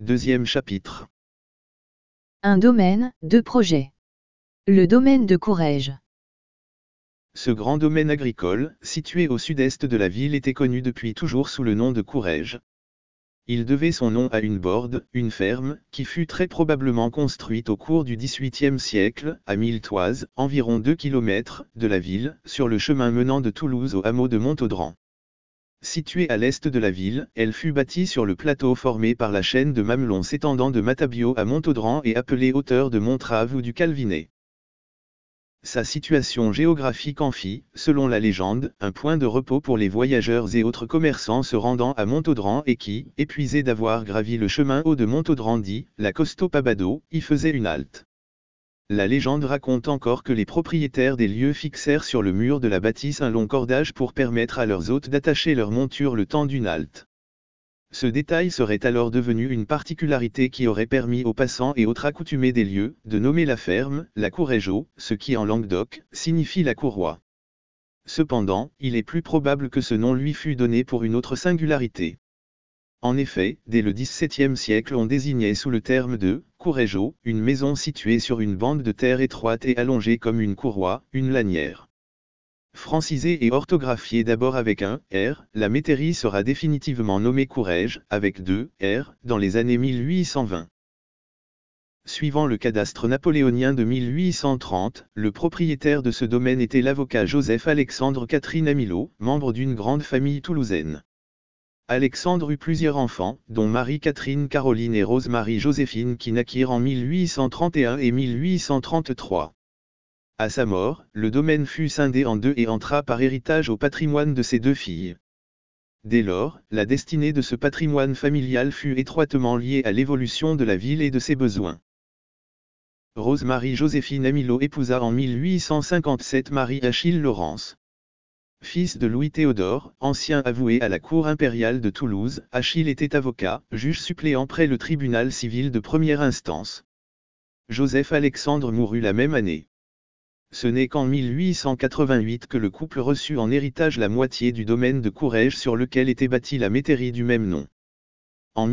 deuxième chapitre. Un domaine, deux projets. Le domaine de Courrèges. Ce grand domaine agricole, situé au sud-est de la ville, était connu depuis toujours sous le nom de Courrèges. Il devait son nom à une borde, une ferme, qui fut très probablement construite au cours du XVIIIe siècle, à Milletoise, environ 2 km de la ville, sur le chemin menant de Toulouse au hameau de Montaudran. Située à l'est de la ville, elle fut bâtie sur le plateau formé par la chaîne de Mamelon s'étendant de Matabio à Montaudran et appelée hauteur de Montrave ou du Calvinet. Sa situation géographique en fit, selon la légende, un point de repos pour les voyageurs et autres commerçants se rendant à Montaudran et qui, épuisés d'avoir gravi le chemin haut de Montaudran dit, la Costo Pabado, y faisaient une halte. La légende raconte encore que les propriétaires des lieux fixèrent sur le mur de la bâtisse un long cordage pour permettre à leurs hôtes d'attacher leur monture le temps d'une halte. Ce détail serait alors devenu une particularité qui aurait permis aux passants et autres accoutumés des lieux, de nommer la ferme, la Courrégeau, ce qui en Languedoc, signifie la courroie. Cependant, il est plus probable que ce nom lui fût donné pour une autre singularité. En effet, dès le XVIIe siècle on désignait sous le terme de « Courrégeau » une maison située sur une bande de terre étroite et allongée comme une courroie, une lanière. Francisée et orthographiée d'abord avec un « R », la métairie sera définitivement nommée Courrèges, avec 2 « R », dans les années 1820. Suivant le cadastre napoléonien de 1830, le propriétaire de ce domaine était l'avocat Joseph-Alexandre Catherine Amilot, membre d'une grande famille toulousaine. Alexandre eut plusieurs enfants, dont Marie-Catherine Caroline et Rose-Marie Joséphine qui naquirent en 1831 et 1833. À sa mort, le domaine fut scindé en deux et entra par héritage au patrimoine de ses deux filles. Dès lors, la destinée de ce patrimoine familial fut étroitement liée à l'évolution de la ville et de ses besoins. Rose-Marie Joséphine Amilot épousa en 1857 Marie-Achille Laurence. Fils de Louis Théodore, ancien avoué à la cour impériale de Toulouse, Achille était avocat, juge suppléant près le tribunal civil de première instance. Joseph-Alexandre mourut la même année. Ce n'est qu'en 1888 que le couple reçut en héritage la moitié du domaine de Courrèges sur lequel était bâtie la métairie du même nom. En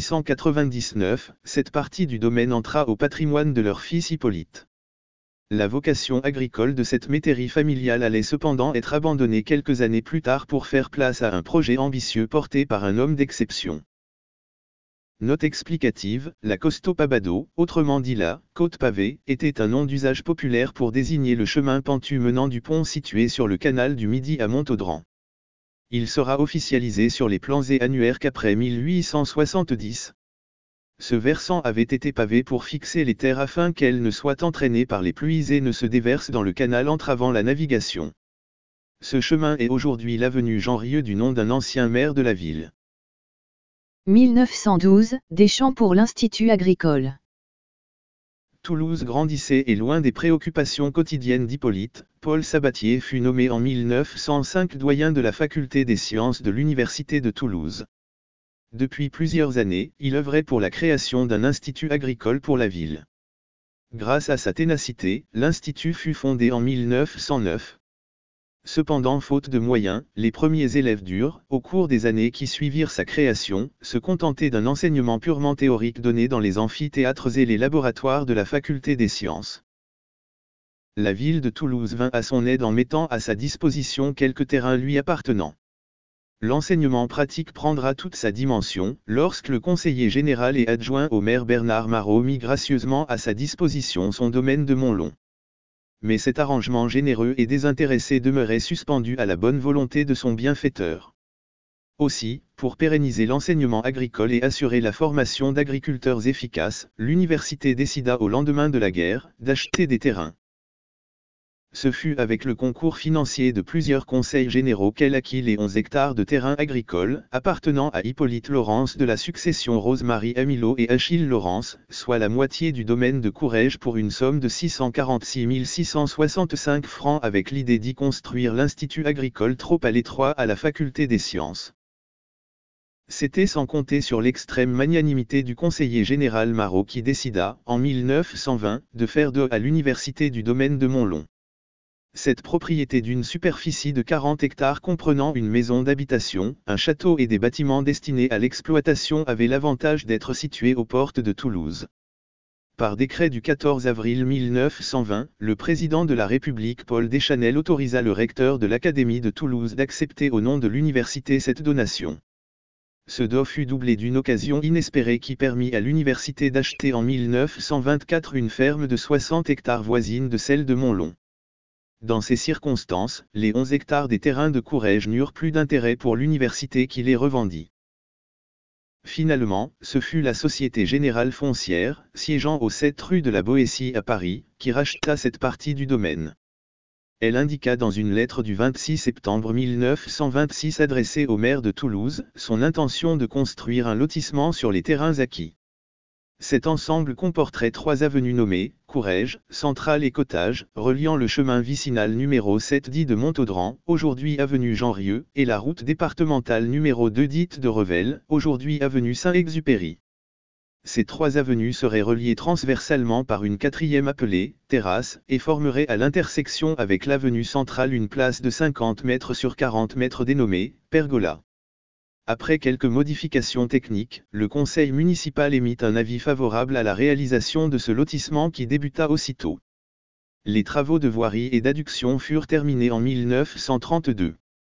1899, cette partie du domaine entra au patrimoine de leur fils Hippolyte. La vocation agricole de cette métairie familiale allait cependant être abandonnée quelques années plus tard pour faire place à un projet ambitieux porté par un homme d'exception. Note explicative, la Costo Pabado, autrement dit la côte pavée, était un nom d'usage populaire pour désigner le chemin pentu menant du pont situé sur le canal du Midi à Montaudran. Il sera officialisé sur les plans et annuaires qu'après 1870. Ce versant avait été pavé pour fixer les terres afin qu'elles ne soient entraînées par les pluies et ne se déversent dans le canal entravant la navigation. Ce chemin est aujourd'hui l'avenue Jean Rieu du nom d'un ancien maire de la ville. 1912, des champs pour l'Institut agricole. Toulouse grandissait et loin des préoccupations quotidiennes d'Hippolyte, Paul Sabatier fut nommé en 1905 doyen de la faculté des sciences de l'Université de Toulouse. Depuis plusieurs années, il œuvrait pour la création d'un institut agricole pour la ville. Grâce à sa ténacité, l'institut fut fondé en 1909. Cependant, faute de moyens, les premiers élèves durent, au cours des années qui suivirent sa création, se contenter d'un enseignement purement théorique donné dans les amphithéâtres et les laboratoires de la faculté des sciences. La ville de Toulouse vint à son aide en mettant à sa disposition quelques terrains lui appartenant. L'enseignement pratique prendra toute sa dimension, lorsque le conseiller général et adjoint au maire Bernard Marot mit gracieusement à sa disposition son domaine de Montlon. Mais cet arrangement généreux et désintéressé demeurait suspendu à la bonne volonté de son bienfaiteur. Aussi, pour pérenniser l'enseignement agricole et assurer la formation d'agriculteurs efficaces, l'université décida au lendemain de la guerre, d'acheter des terrains. Ce fut avec le concours financier de plusieurs conseils généraux qu'elle acquit les 11 hectares de terrain agricole, appartenant à Hippolyte Laurence de la succession Rose-Marie Amilot et Achille Laurence, soit la moitié du domaine de Courrèges pour une somme de 646 665 francs avec l'idée d'y construire l'institut agricole trop à l'étroit à la faculté des sciences. C'était sans compter sur l'extrême magnanimité du conseiller général Marot qui décida, en 1920, de faire don à l'université du domaine de Montlon. Cette propriété d'une superficie de 40 hectares comprenant une maison d'habitation, un château et des bâtiments destinés à l'exploitation avait l'avantage d'être située aux portes de Toulouse. Par décret du 14 avril 1920, le président de la République Paul Deschanel autorisa le recteur de l'Académie de Toulouse d'accepter au nom de l'université cette donation. Ce don fut doublé d'une occasion inespérée qui permit à l'université d'acheter en 1924 une ferme de 60 hectares voisine de celle de Montlon. Dans ces circonstances, les 11 hectares des terrains de Courrèges n'eurent plus d'intérêt pour l'université qui les revendit. Finalement, ce fut la Société Générale Foncière, siégeant au 7 rue de la Boétie à Paris, qui racheta cette partie du domaine. Elle indiqua dans une lettre du 26 septembre 1926 adressée au maire de Toulouse, son intention de construire un lotissement sur les terrains acquis. Cet ensemble comporterait 3 avenues nommées, Courrèges, Centrale et Cottage, reliant le chemin vicinal numéro 7 dit de Montaudran, aujourd'hui avenue Jean-Rieu, et la route départementale numéro 2 dite de Revel, aujourd'hui avenue Saint-Exupéry. Ces 3 avenues seraient reliées transversalement par une 4e appelée, terrasse, et formeraient à l'intersection avec l'avenue centrale une place de 50 mètres sur 40 mètres dénommée, pergola. Après quelques modifications techniques, le conseil municipal émit un avis favorable à la réalisation de ce lotissement qui débuta aussitôt. Les travaux de voirie et d'adduction furent terminés en 1932.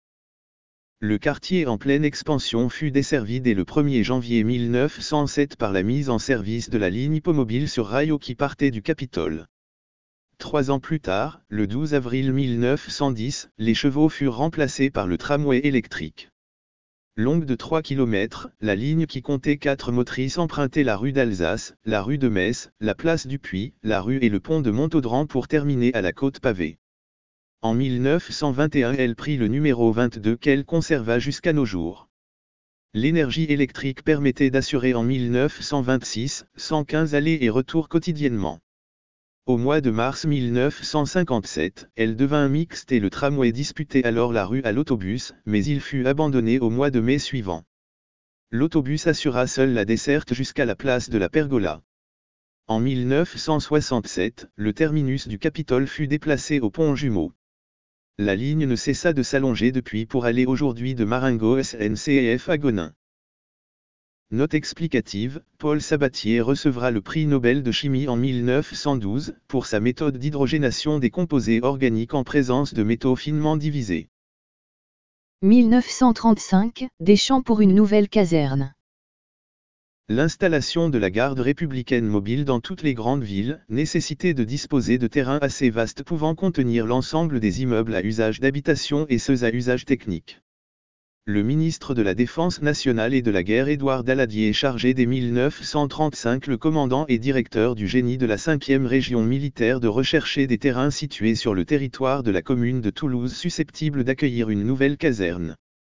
Le quartier en pleine expansion fut desservi dès le 1er janvier 1907 par la mise en service de la ligne hippomobile sur rail qui partait du Capitole. 3 ans plus tard, le 12 avril 1910, les chevaux furent remplacés par le tramway électrique. Longue de 3 km, la ligne qui comptait 4 motrices empruntait la rue d'Alsace, la rue de Metz, la place du Puy, la rue et le pont de Montaudran pour terminer à la côte pavée. En 1921 elle prit le numéro 22 qu'elle conserva jusqu'à nos jours. L'énergie électrique permettait d'assurer en 1926, 115 allers et retours quotidiennement. Au mois de mars 1957, elle devint mixte et le tramway disputait alors la rue à l'autobus, mais il fut abandonné au mois de mai suivant. L'autobus assura seul la desserte jusqu'à la place de la Pergola. En 1967, le terminus du Capitole fut déplacé au pont jumeau. La ligne ne cessa de s'allonger depuis pour aller aujourd'hui de Marengo SNCF à Gonin. Note explicative, Paul Sabatier recevra le prix Nobel de chimie en 1912, pour sa méthode d'hydrogénation des composés organiques en présence de métaux finement divisés. 1935, des champs pour une nouvelle caserne. L'installation de la garde républicaine mobile dans toutes les grandes villes nécessitait de disposer de terrains assez vastes pouvant contenir l'ensemble des immeubles à usage d'habitation et ceux à usage technique. Le ministre de la Défense nationale et de la guerre Édouard Daladier chargé dès 1935 le commandant et directeur du génie de la 5e région militaire de rechercher des terrains situés sur le territoire de la commune de Toulouse susceptibles d'accueillir une nouvelle caserne.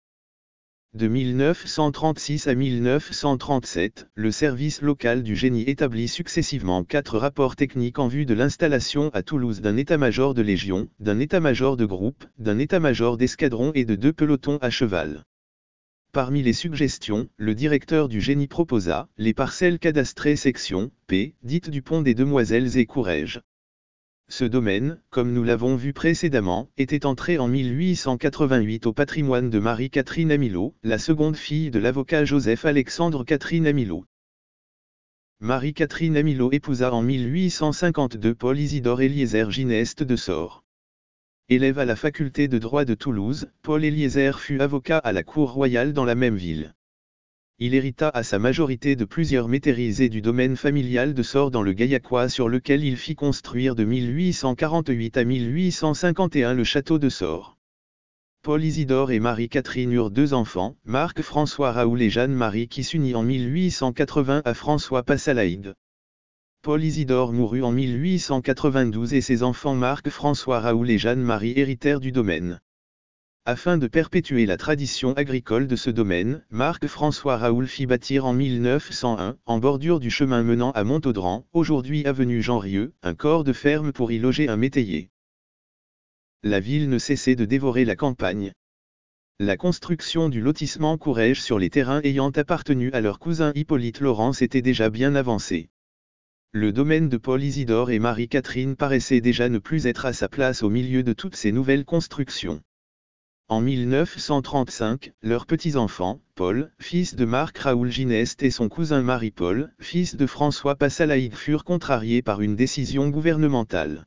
De 1936 à 1937, le service local du génie établit successivement 4 rapports techniques en vue de l'installation à Toulouse d'un état-major de légion, d'un état-major de groupe, d'un état-major d'escadron et de 2 pelotons à cheval. Parmi les suggestions, le directeur du génie proposa les parcelles cadastrées section P, dites du pont des Demoiselles et Courrèges. Ce domaine, comme nous l'avons vu précédemment, était entré en 1888 au patrimoine de Marie-Catherine Amilot, la seconde fille de l'avocat Joseph-Alexandre Catherine Amilot. Marie-Catherine Amilot épousa en 1852 Paul Isidore Eliezer Gineste de Sort. Élève à la faculté de droit de Toulouse, Paul Eliezer fut avocat à la cour royale dans la même ville. Il hérita à sa majorité de plusieurs métairies et du domaine familial de Sort dans le Gaillacois sur lequel il fit construire de 1848 à 1851 le château de Sort. Paul Isidore et Marie-Catherine eurent 2 enfants, Marc-François Raoul et Jeanne-Marie qui s'unit en 1880 à François Passalaïde. Paul Isidore mourut en 1892 et ses enfants Marc-François Raoul et Jeanne-Marie héritèrent du domaine. Afin de perpétuer la tradition agricole de ce domaine, Marc-François Raoul fit bâtir en 1901, en bordure du chemin menant à Montaudran, aujourd'hui avenue Jean-Rieu, un corps de ferme pour y loger un métayer. La ville ne cessait de dévorer la campagne. La construction du lotissement Courrèges sur les terrains ayant appartenu à leur cousin Hippolyte Laurence était déjà bien avancée. le domaine de Paul Isidore et Marie-Catherine paraissait déjà ne plus être à sa place au milieu de toutes ces nouvelles constructions. En 1935, leurs petits-enfants, Paul, fils de Marc Raoul Gineste et son cousin Marie-Paul, fils de François Passalaïgue furent contrariés par une décision gouvernementale.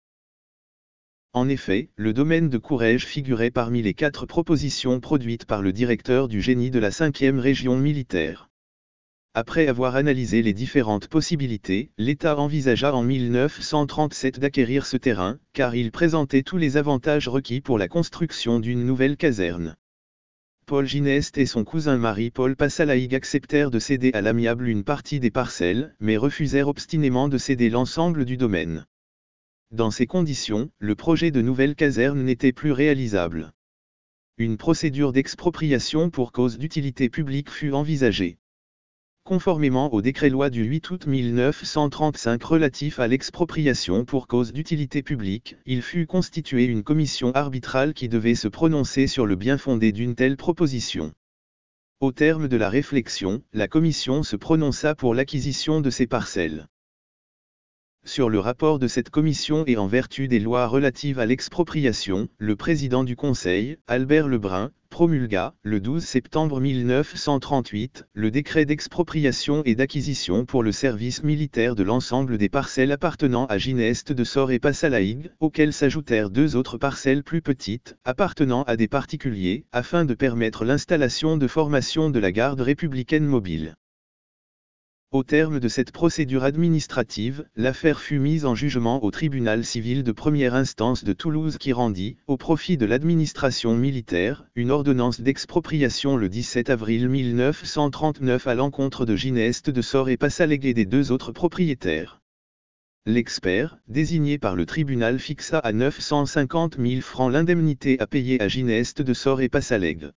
En effet, le domaine de Courrèges figurait parmi les 4 propositions produites par le directeur du génie de la 5e région militaire. Après avoir analysé les différentes possibilités, l'État envisagea en 1937 d'acquérir ce terrain, car il présentait tous les avantages requis pour la construction d'une nouvelle caserne. Paul Gineste et son cousin Marie-Paul Passalaïgue acceptèrent de céder à l'amiable une partie des parcelles, mais refusèrent obstinément de céder l'ensemble du domaine. Dans ces conditions, le projet de nouvelle caserne n'était plus réalisable. Une procédure d'expropriation pour cause d'utilité publique fut envisagée. Conformément au décret-loi du 8 août 1935 relatif à l'expropriation pour cause d'utilité publique, il fut constitué une commission arbitrale qui devait se prononcer sur le bien-fondé d'une telle proposition. Au terme de la réflexion, la commission se prononça pour l'acquisition de ces parcelles. Sur le rapport de cette commission et en vertu des lois relatives à l'expropriation, le président du Conseil, Albert Lebrun, promulgua, le 12 septembre 1938, le décret d'expropriation et d'acquisition pour le service militaire de l'ensemble des parcelles appartenant à Gineste de Sort et Passalaïgue, auxquelles s'ajoutèrent 2 autres parcelles plus petites, appartenant à des particuliers, afin de permettre l'installation de formations de la garde républicaine mobile. Au terme de cette procédure administrative, l'affaire fut mise en jugement au tribunal civil de première instance de Toulouse qui rendit, au profit de l'administration militaire, une ordonnance d'expropriation le 17 avril 1939 à l'encontre de Gineste de Sort et Passalaïgue et des 2 autres propriétaires. L'expert, désigné par le tribunal fixa à 950 000 francs l'indemnité à payer à Gineste de Sort et Passalaïgue.